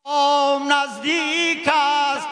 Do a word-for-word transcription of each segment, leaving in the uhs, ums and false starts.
نزدیک است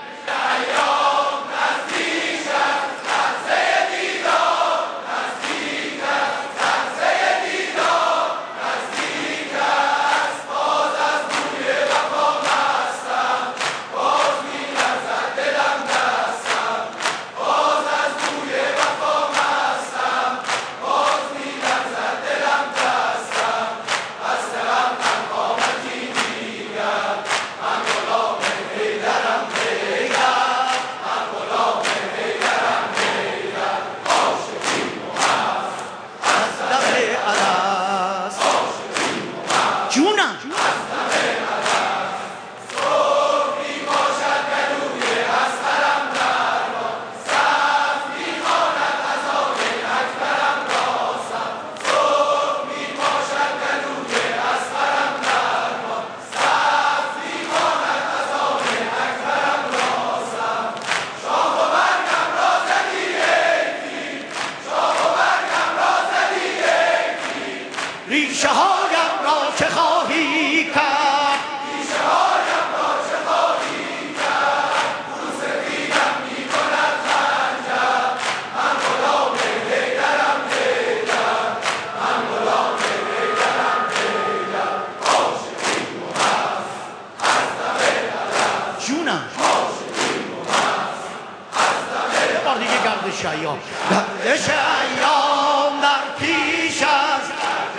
ریشه هایم را چه خواهی کرد ریشه هایم را چه خواهی کرد رو سفیدم می کند خنجر من غلام حیدرم حیدر من غلام حیدرم حیدر عاشقیم و مست از دم الست جونم عاشقیم و مست از دم یه بار دیگه گردش ایام گردش ایام در پیش است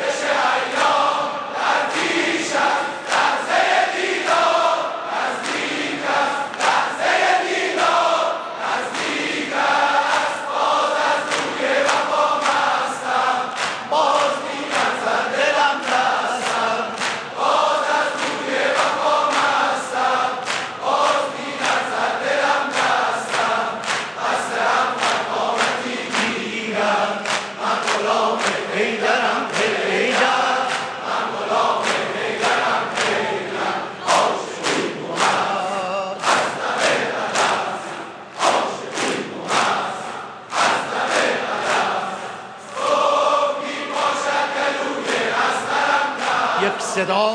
یک صدا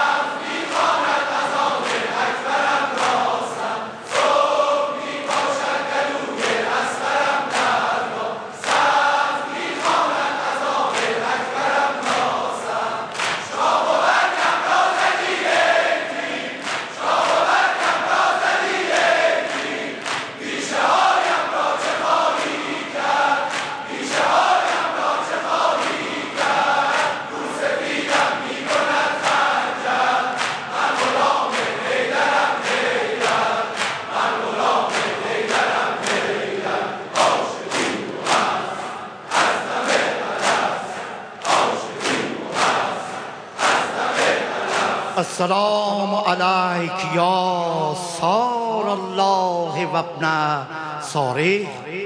السلام علیک یا سار الله و ابن ساره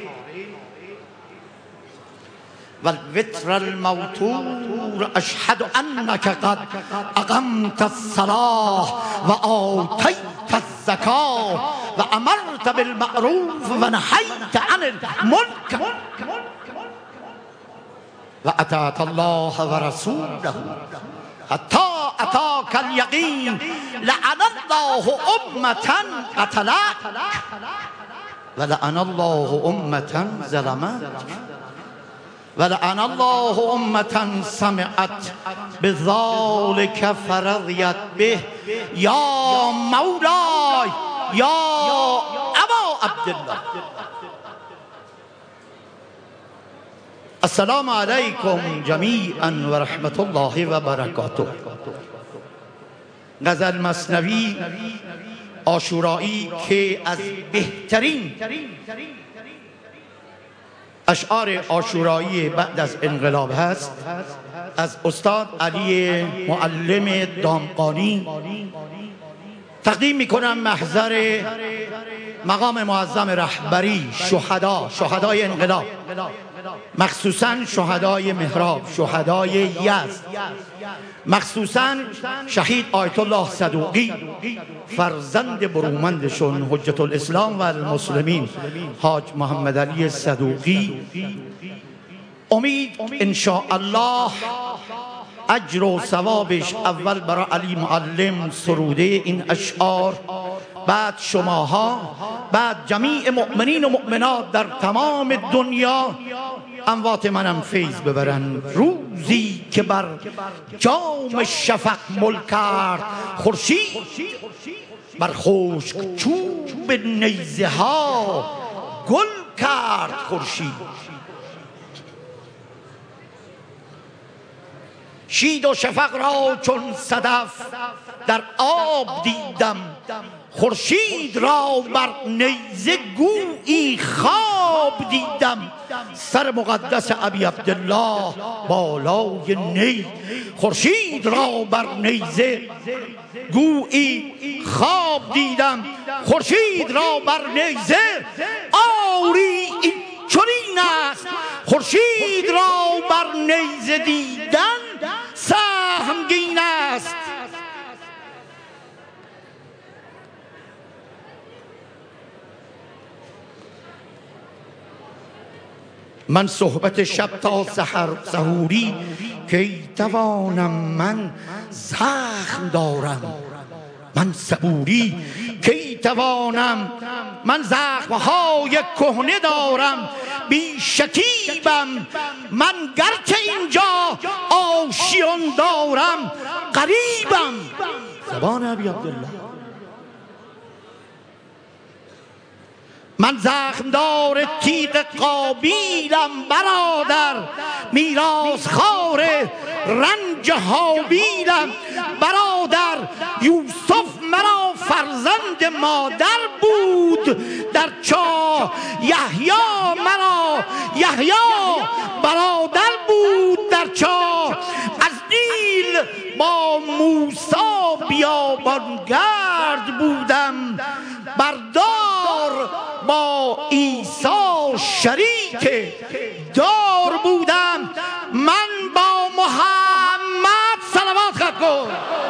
و الوتر الموتور اشهد انک قد اقمت الصلاة و آتیت الزکاة و امرت بالمعروف و نهیت عن المنکر و اطعت الله و رسوله حتی اتاک الیقین. لعن الله امة قتلت و لعن الله امة ظلمت و لعن الله امة سمعت بذلك فرضیت به. یا مولای یا ابا عبدالله السلام علیکم جمیعا و رحمت الله و برکاته. غزل مثنوی عاشورایی که از بهترین اشعار عاشورایی بعد از انقلاب هست، از استاد علی معلم دامغانی تقدیم میکنم محضر مقام معظم رهبری شهدا، شهدای انقلاب، مخصوصا شهدای محراب، شهدای یزد، مخصوصا شهید آیت الله صدوقی فرزند برومندشون حجت الاسلام و المسلمین حاج محمد علی صدوقی. امید انشاءالله اجر و ثوابش اول برای علی معلم سروده این اشعار، بعد شماها، بعد جمیع مؤمنین و مؤمنات در تمام دنیا. اموات منم فیض ببرن. روزی که بر جام شفق مل کرد خورشید، بر خشک چوب نیزه ها گل کرد خورشید. شید و شفق را چون صدف در آب دیدم، خورشید را بر نیزه گویی خواب دیدم. سر مقدس ابی عبدالله بالای نی، خورشید را بر نیزه گویی خواب دیدم. خورشید را بر نیزه آری این چنین است، خورشید را بر نیزه دیدن سهمگین است. من صحبت شب تا سحر سحوری کی توانم، من زخم دارم من صبوری کی توانم، من زخمهای کهنه دارم بی شکیبم. من گرچه اینجا آشیان دارم غریبم. زبان ابی عبدالله. من زخمدار تیغ قابیلم برادر، میراث خوار رنج هابیلم برادر. یوسف مرا فرزند مادر بود در چاه، یحیی مرا یحیی برادر بود در چاه. از نیل با موسی بیابانگرد بودم، بردار با عیسی شریک دار بودم. من با محمد صلوات خط کن.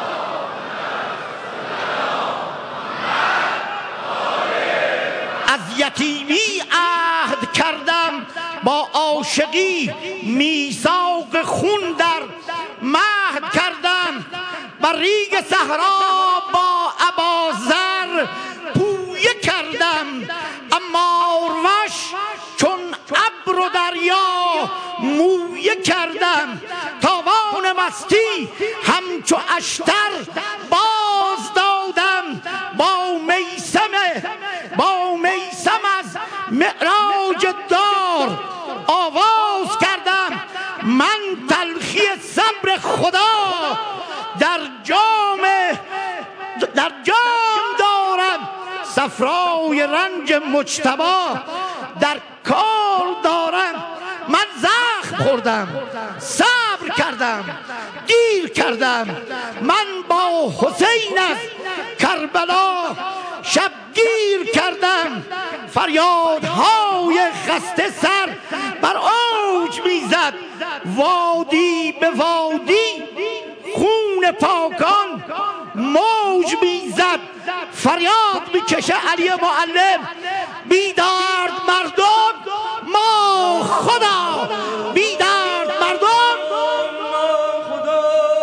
از یتیمی عهد کردم، با عاشقی میثاق خون در مهد کردم. بر ریگ صحرا با ابازر پویه کردم، اما وش چون ابر و دریا مویه کردم. تاوان مستی همچو اشتر باز دادم، با میسم با میسم از معراج دار آواز کردم. من تلخی صبر خدا در جام در جام دارم، صفرای رنج مجتبی در کار دارم. من زخم خوردم صبر کردم دیر کردم، من با حسین از کربلا شبگیر کردم. فریادهای خسته سر بر اوج میزد، وادی به وادی خون پاکان موج میزد. فریاد میکشه علی معلم، بیدار مردم ما خدا، بیدار مردم ما خدا،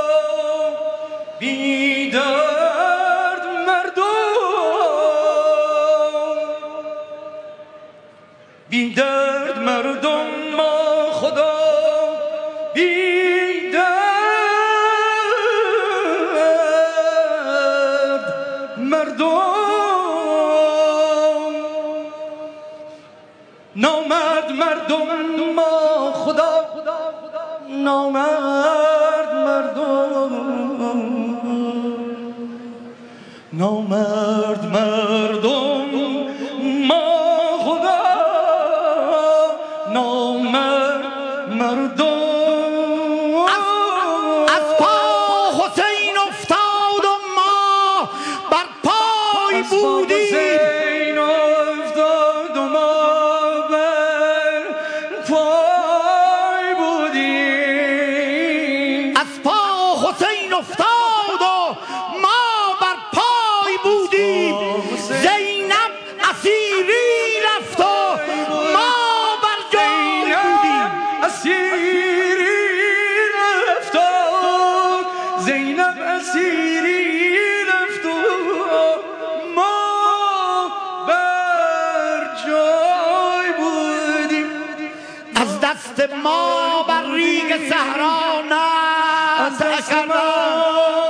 بیدار مردم، بیدار مردم ما خدا، بیدار مردم. نامرد مردم ما خدا، نامرد مردم، نامرد مردم ما خدا، نامرد مردم. از پا حسین افتاد و ما بر پای بودیم، افتاد و ما بر پای بودیم. زینب اسیری رفت و ما بر جای بودیم، اسیری رفت و زینب اسیری رفت و ما بر جای بودیم. از دست ما بر ریگ صحرا از دست ما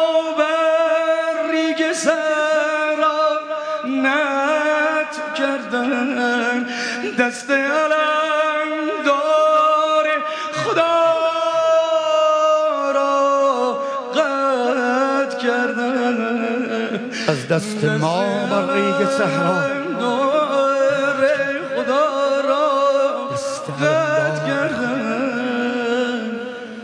بر ریگ صحرا نت کردن، دست علم دار خدا را قطع کردن. از دست ما بر ریگ صحرا دار خدا را قطع کردن.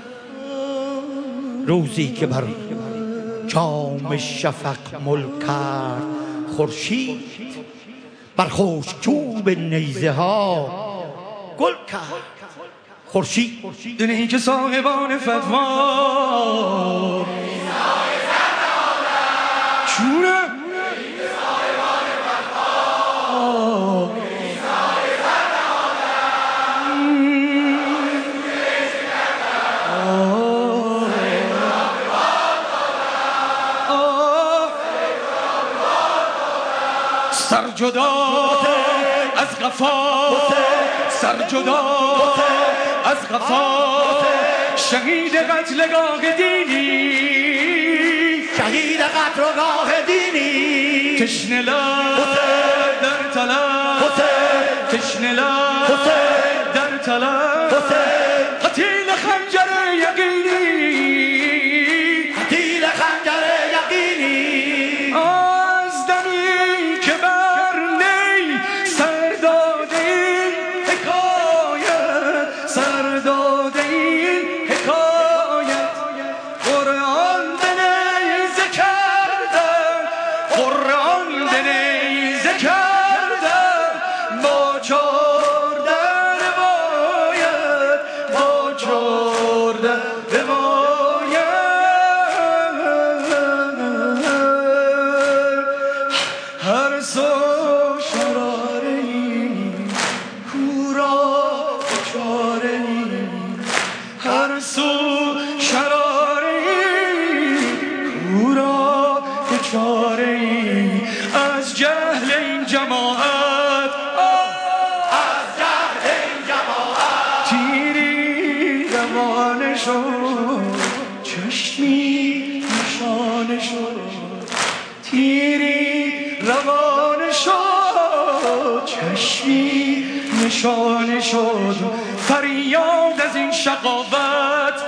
روزی که بر جام شفق ملک کرد خورشید، بر خشکچوب نیزه ها گل کرد خورشید. دونی که صاحبان فتوا چونه سر جدا از قفا، سر جدا از قفا، شهید قتلگاه دینی، شهید قتلگاه دینی. تشنه لب در طلب، تشنه لب در طلب، قتیل خنجر یقینی، قتیل خنجر یقینی. از دمی که بر نی سر داده این حکایت، سر داده این حکایت. قرآن به نیزه کردن، قرآن به نیزه کردن، با چردن باید، با چردن باید. هر سو شراری کورا چاره، هر سو شراری کورا چاره. از جهل این جماعت، از جهل این جماعت تیری روانه شد، چشمی نشانه شد، تیری روانه شد، چشمی نشانه شد. فریاد از این شقاوت،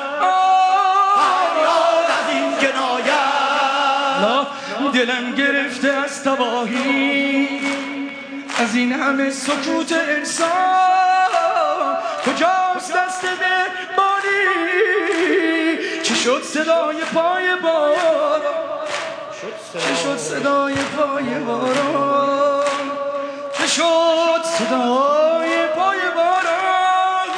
فریاد از این جنایت. دلم گرفته از تباهی، از این همه سکوت انسان. کجاست دست مهربانی؟ چی شد صدای پای باران؟ چه شد صدای پای باران؟ چه شد صدای پای باران؟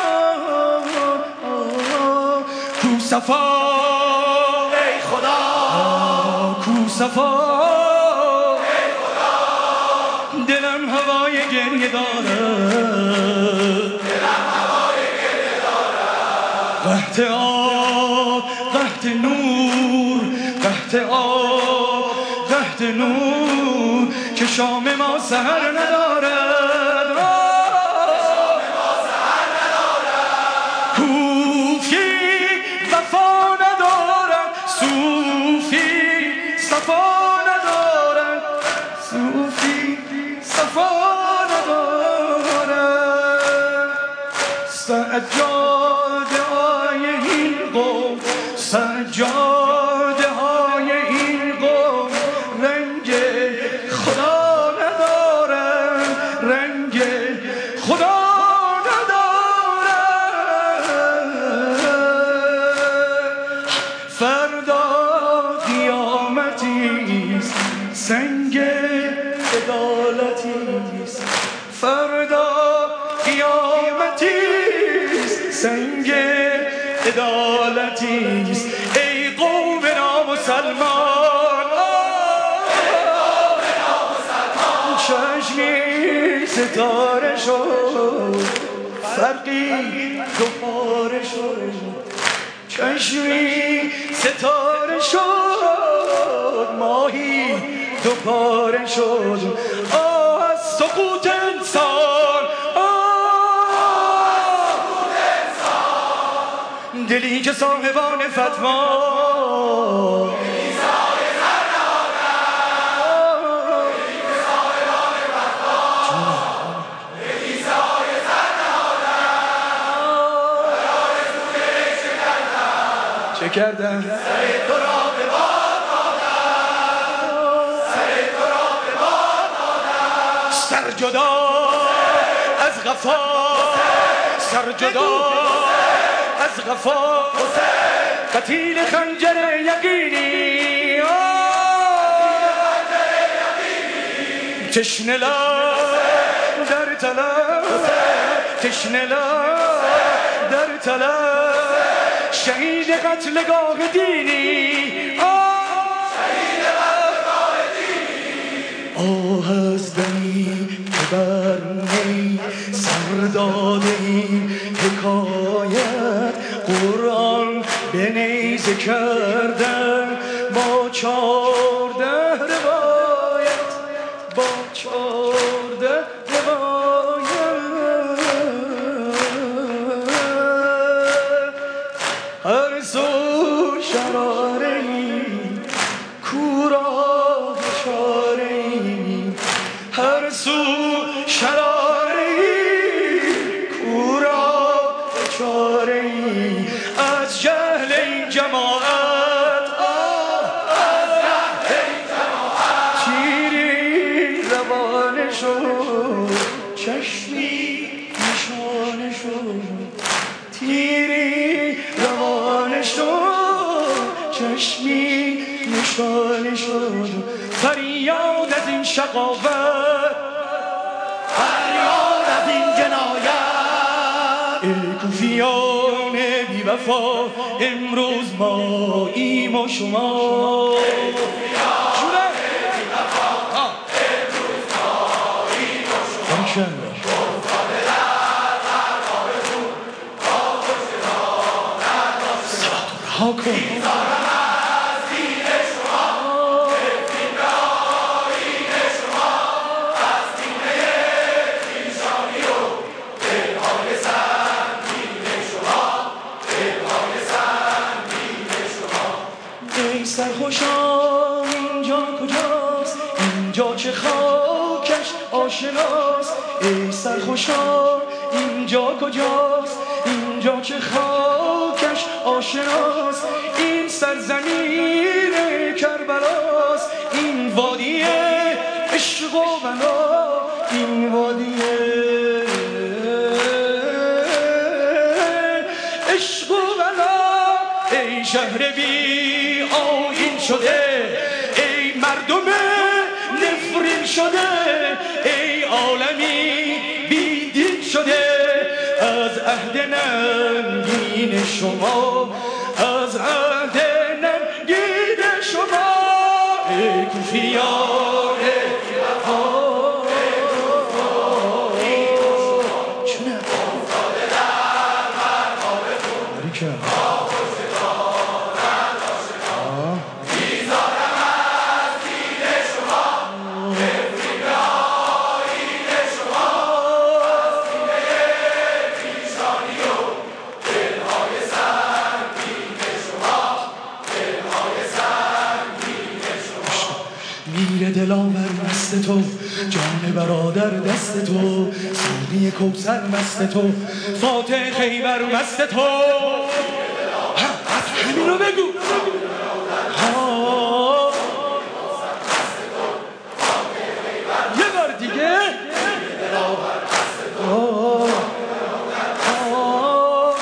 کو صفا ای خدا، کو صفا ای خدا. دلم هوای گریه دارد، دلم هوای گریه دارد. قحط آب، قحط نور، قحط آب، قحط نور، که شام ما سحر ندارد، شام ما سحر ندارد. کوفی وفا ندارد، صوفی صفا ندارد، صوفی صفا ندارد. سجاده های این قوم، سجاده های این قوم، رنگ خدا ندارد، رنگ خدا ندارد. فردا قیامتیست، سنگ عدالتیست. فردا قیامتیست، سنگ عدالتیست. ای قوم نامسلمان، چشمی ستاره شد، فرقی دو پاره شد، چشمی ستاره شد ماهی دوباره شد آه از سقوط انسان آه دلی که صاحبان فتوا چه کردم؟ سر تو را به باد دادم سر تو را به باد دادم سر جدا از غفا سر جدا از غفا قتیل خنجر یقینی تشنه لب در طلب تشنه لب در طلب شهید قتلگاه دینی شهید قتلگاه دینی آه از دمی که بر نی سر داده این حکایت قرآن به نیزه کردن با چارده روایت با چارده هر سو شراره‌ای کورا شاره‌ای هر سو شراره‌ای کورا چاره‌ای از جهل این جماعت از جهل این جماعت تیری روانه شد چشمی نشانه شد تیری روانه شد چشمی نشانه شد فریاد از این شقاوت فریاد از این جنایت ای کوفیان بی وفا امروز ماییم و شما ای کوفیان بی وفا امروز ماییم و شما افتاده در غرقاب خون با پشت راه نداشته بیزارم از دین شما نفرین به آیین شما از دینه پیشانی و دلهای سنگین شما دلهای سنگین شما ای سرخوشان اینجا کجاست اینجا چه خاکش آشناست ای سرخوشان اینجا کجاست اینجا چه خاکش آشناست این سرزمین کربلاست این وادی عشق و بنا این وادی عشق و بنا ای شهر بی آیین شده ای مردم نفرین شده ای عالمی بی دین شده از عهد ننگین شما از عهد ننگین شما ای کوفیان بی وفا چونه افتاده در غرقاب خون با پشت راه نداشته بیزارم از دین شما نفرین به آیین شما از دینه پیشانی و دلهای سنگین شما دلهای سنگین شما میر دلاور مست تو جان برادر دست تو ساقی کوثر مست تو فاتح خیبر مست تو همین رو بگو ها یه بار دیگه آه. آه.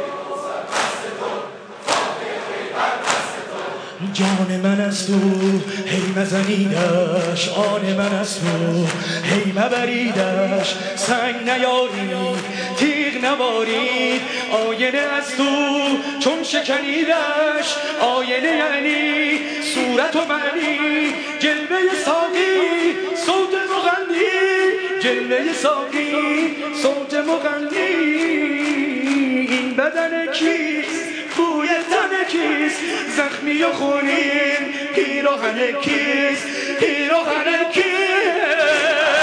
جان من از تو هی مزنیدش آن من از تو هی مبریدش سنگ نیارید تیغ نبارید آینه از تو چون شکنیدش آینه یعنی صورت و معنی جلوه ساقی صوت مغنی جلوه ساقی صوت مغنی این بدن کیست بوی تن کیست زخمی و خونین پیراهن کیست پیراهن کیست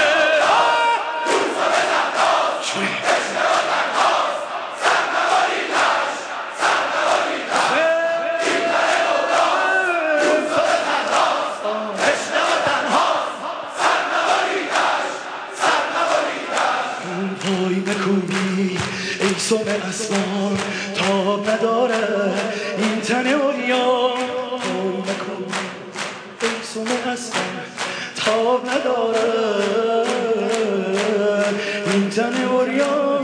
سوم اسمان تاب نداره این تن اوریان پای مکن ای سوم اسمان تاب نداره این تن اوریان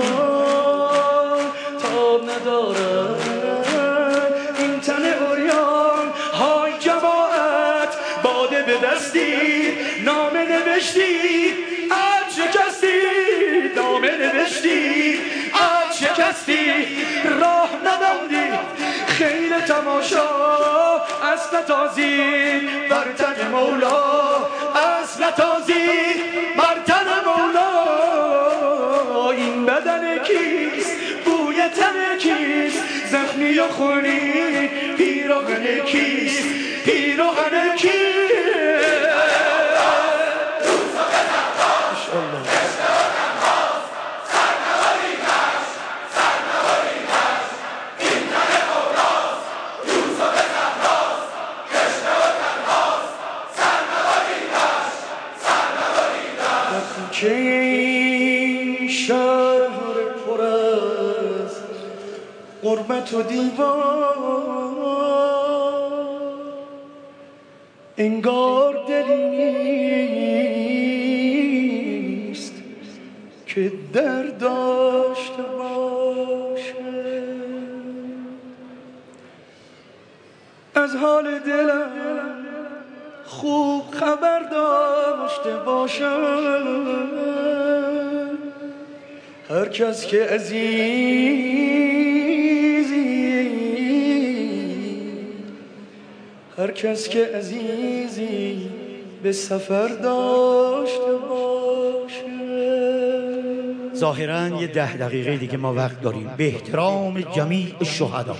تاب نداره این تن اوریان های جماعت باده به دستی نامه نوشتی عد شکستی نامه نوشتی شکستی راه ندادی خیل تماشا اصل تازی برتن مولا اصل تازی برتن مولا این بدن کیست بوی تن کیست زخمی و خونی پیراهن کیست پیراهن کیست که این شهر پر از غربت و دیوار انگار دلی نیست که در داشته باشه از حال دلم خوب خبر داشته باشم هر کس که عزیزی هر کس که عزیزی به سفر داشته باشه. ظاهراً یه ده دقیقه دیگه ما وقت داریم به احترام جمیع شهدا،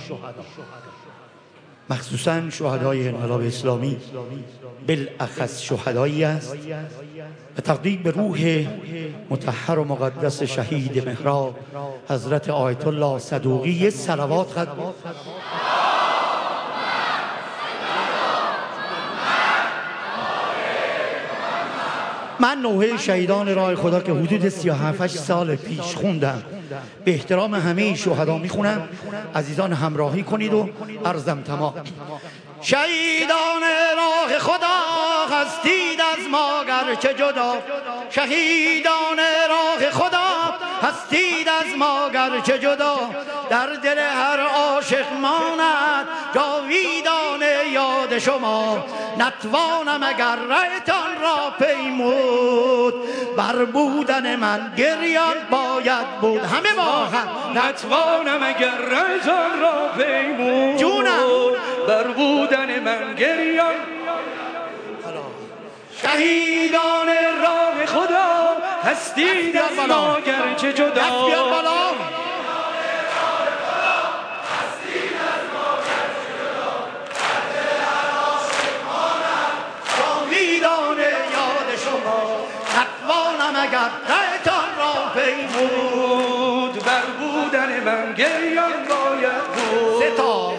مخصوصاً شهدای انقلاب اسلامی، بالاخص شهدایی است و تقدیم به روح مطهر و مقدس شهید محراب حضرت آیت الله صدوقی صلوات خدمت. من نوحه شهیدان راه خدا که حدود سی و هفت سال پیش خوندم به احترام همه شهدا میخونم، عزیزان همراهی کنید و عرضم تمام. شهیدان راه خدا هستید از ما گرچه جدا، شهیدان راه خدا هستید از ما گرچه جدا، در دل هر عاشق ماند جاویدان یاد شما، نتوانم اگر رهتان را پیمود، بر بودن من گریان باید بود. همه ما هم نتوانم اگر رهتان را پیمود، جونم بر بودن من گریان. شهیدان راه خدا هستید از ما گرچه جدا، اگر رهتان را پیمود، بر بودن من گریان باید بود. ستا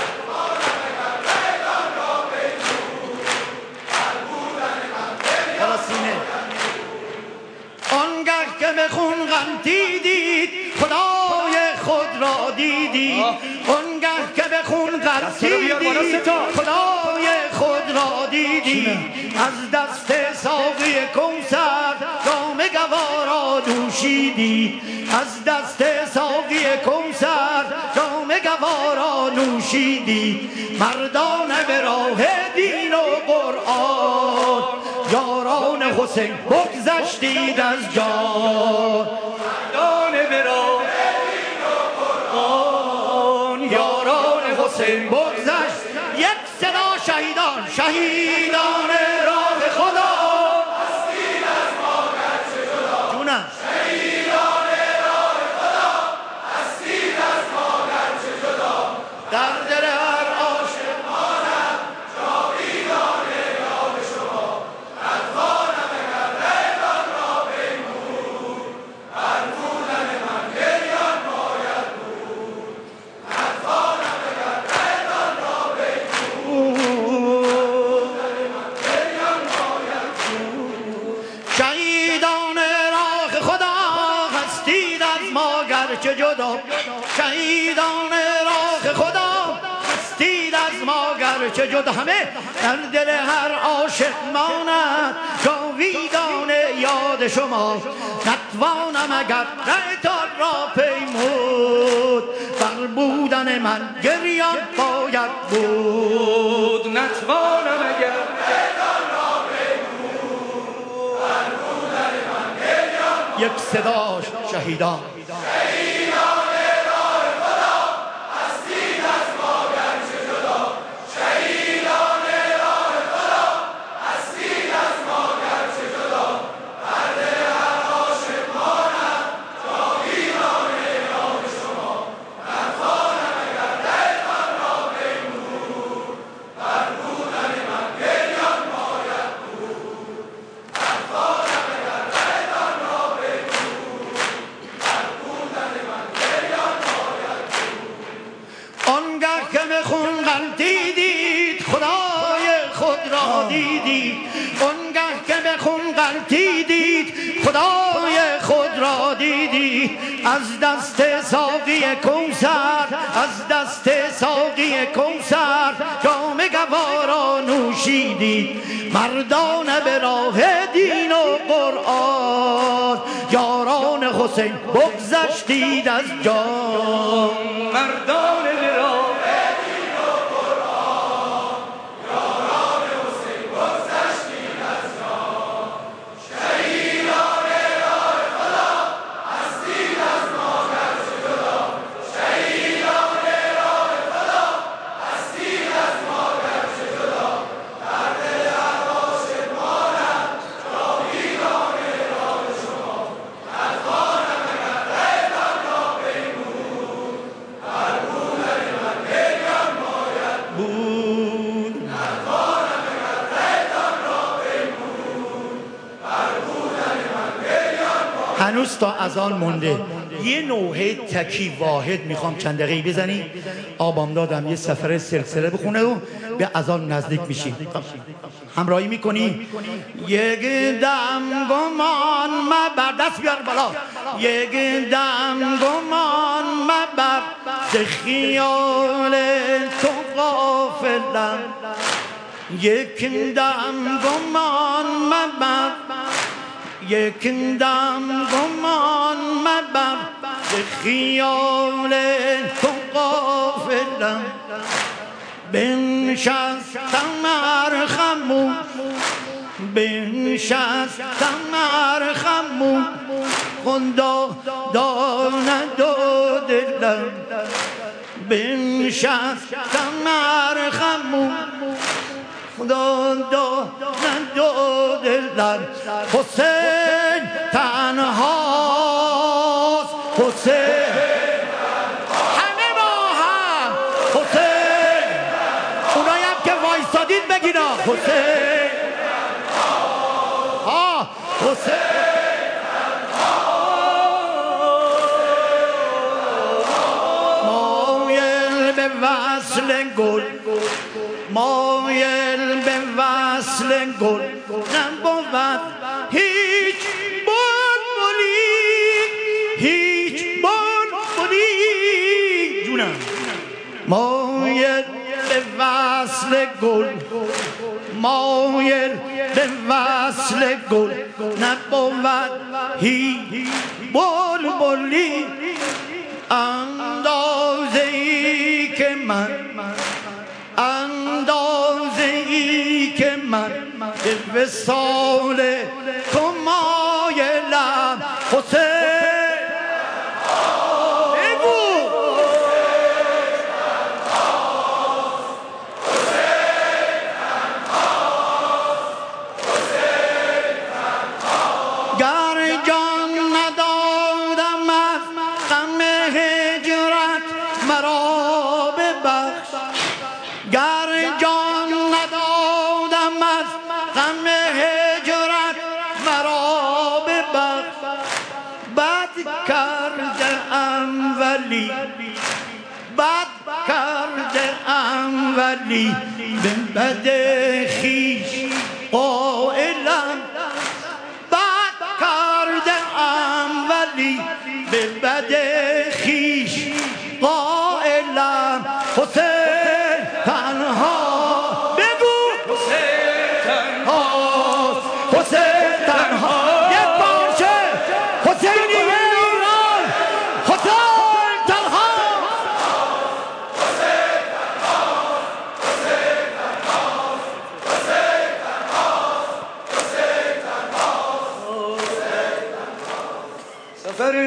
آنگه که به خون غلطیدید خدای خود را دیدید، آنگه که به خون غلطیدید خدای خود را دیدید، از دست ساقی کوثر جام گوارا نوشیدید، از دست ساقی کوثر جام گوارا نوشیدید، مردان به راه دین و قرآن یاران حسین بگذشتید از جان، مردان به راه دین و قرآن یاران حسین بگذشت. یک صدا شهیدان، شهیدان راه خدا هستید از ما گرچه جدا، جونم شهیدان راه خدا هستید از ما گرچه جدا، در دل گرچه جدا شهیدان راه خدا هستید از ما گرچه جدا همه در دل هر عاشق ماند جاویدان یاد شما نتوانم اگر رهتان را پیمود بر بودن من گریان باید بود نتوانم اگر رهتان را پیمود بر بودن من گریان یک صداش شهیدان اونگه که به خون غلطیدید خدای خود را دیدی از دست ساقی کوثر از دست ساقی کوثر جام گوارا نوشیدی مردان به راه دین و قرآن یاران حسین بگذشتید از جان مردان به راه هنوز تا اذان مونده یه نوحه تکی واحد میخوام چند دقیقه بزنی آبام دادم یه سفر سلسله بخونه و به اذان نزدیک میشیم همراهی میکنی یک دم گمان مبر دست بیار بالا یک دم گمان مبر ز خیال تو غافلم یک دم گمان مبر یک دم گمان مبر به خیال تو غافلم بنشستم ارخمون بنشستم ارخمون خدا داند و دلم بنشستم ارخمون خدا داند و دلم حسین تنهاست حسین همه با هم حسین اونایی هم که وایستادید بگینا حسین ها حسین مایل به وصل گل مایل به وصل گل نبود هیچ بلبلی هیچ بلبلی جونم مایل به وصل گل مایل به وصل گل نبود هیچ بلبلی اندازه‌ای که من اندازه‌ای که من به وصال تو مایلم حسین بگو گر جان ندادم از غم هجرت مرا ببخش گر جان ندادم از غم هجرت مرا ببخش بد کرده ام ولی بد کرده ام ولی به بد خویش قائلم بد کرده ام ولی به بد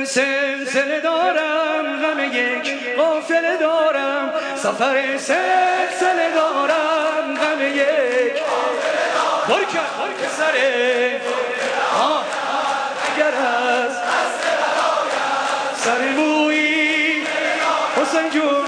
سلسله دارم، غم یک قافله دارم، سفر سلسله دارم، غم یک قافله دارم، سره اگر از سر مویی حسین جون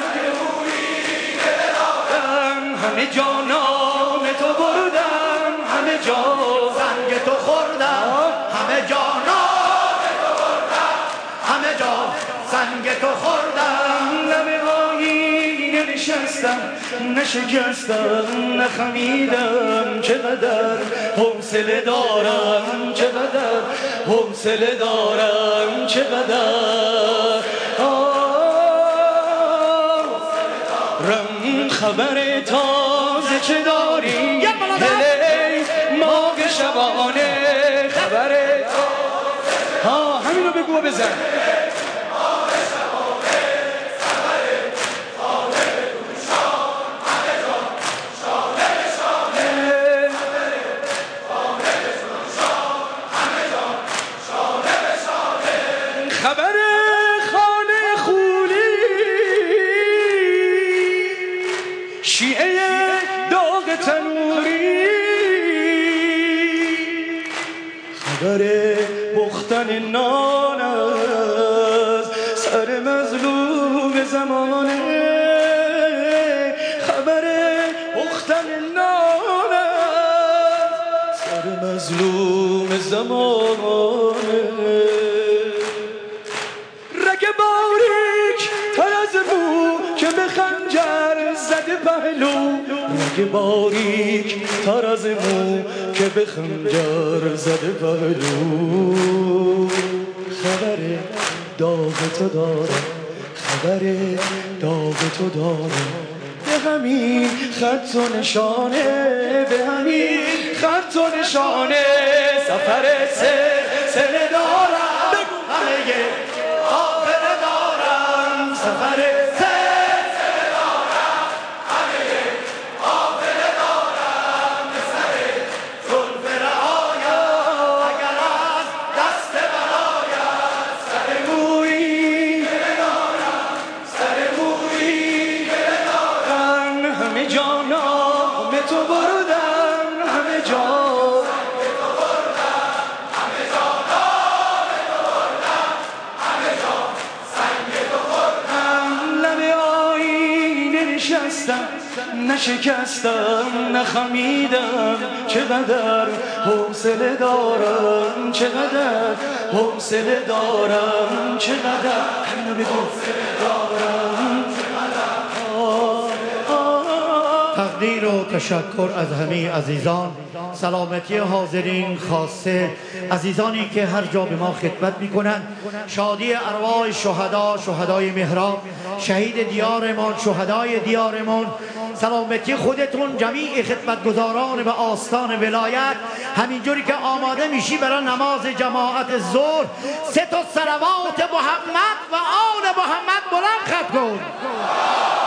همه جا نام تو بردم، همه جا سنگ تو خوردم، همه جا نام تو بردم، همه جا سنگ تو خوردم. لب آیینه نشستم، نشکستم، نخمیدم، چقدر حوصله دارم، چقدر حوصله دارم، چقدر رم خبر تازه چه داری هلی ماه شبانه، خبر ها همینو بگو و بزن. خبر خانه خولی شیعه داغ تنوری، خبر پختن نان از سر مظلوم زمانه، خبر پختن نان از سر مظلوم زمانه. رگ باریک تر از مو که به خنجر زده پهلو، رگ باریک تر از مو که به خنجر زده پهلو. خبر داغ تو دارم، خبر داغ تو دارم، به همین خط و نشانه، به همین خط و نشانه. سفر سلسله دارم، همه قافله دارم، سفر سلسله دارم، همه قافله دارم. به سر زلف رعایت اگر از دست برآید، سر مویی گله دارم، سر مویی گله دارم، همه جا نام تو بردم، همه جا نشستم، نشکستم، نخمیدم، چقدر حوصله دارم، چقدر حوصله دارم، چقدر حوصله دارم. تقدیر و تشکر از همه عزیزان، سلامتی حاضرین، خاصه عزیزانی که هر جا به ما خدمت میکنند، شادی ارواح شهدا، شهدای مهراب، شهید دیارمان، شهدای دیارمان، سلامتی خودتون، جمیع خدمتگزاران به آستان ولایت. همینجوری که آماده میشی برای نماز جماعت ظهر، سه تا صلوات محمد و آل محمد بلند خط کن.